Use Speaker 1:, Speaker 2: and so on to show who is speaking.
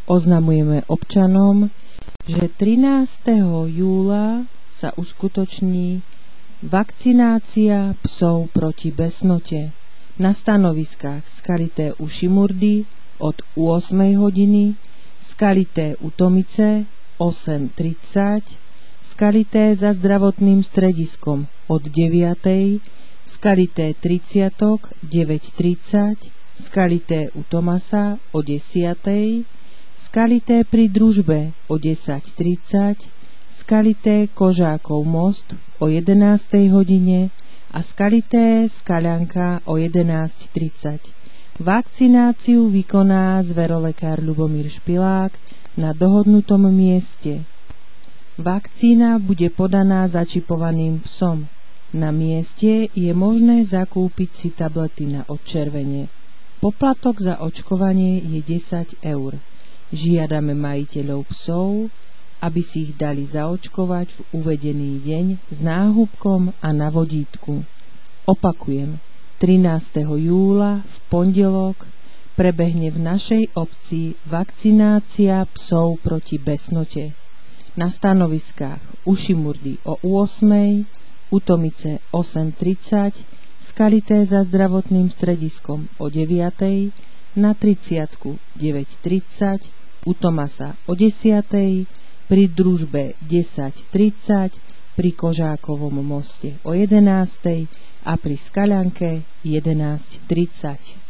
Speaker 1: Oznamujeme občanom, že 13. júla sa uskutoční vakcinácia psov proti besnote na stanoviskách Skalité u Šimurdy od 8 hodiny, Skalité u Tomice 8:30, Skalité za zdravotným strediskom od 9, Skalité 30 9:30, Skalité u Tomasa o 10, Skalité pri družbe o 10:30, Skalité Kožákov most o 11 hodine a Skalité Skaľanka o 11:30. Vakcináciu vykoná zverolekár Ľubomír Špilák na dohodnutom mieste. Vakcína bude podaná začipovaným psom. Na mieste je možné zakúpiť si tablety na odčervenie. Poplatok za očkovanie je 10 eur. Žiadame majiteľov psov, aby si ich dali zaočkovať v uvedený deň s náhubkom a na vodítku. Opakujem, 13. júla v pondelok prebehne v našej obci vakcinácia psov proti besnote. Na stanoviskách u Šimurdy o 8, u Tomice 8:30, Skalité za zdravotným strediskom o 9, na 30 9:30, u Tomasa o 10, pri družbe 10:30, pri Kožákovom moste o 11 a pri Skaľanke 11:30.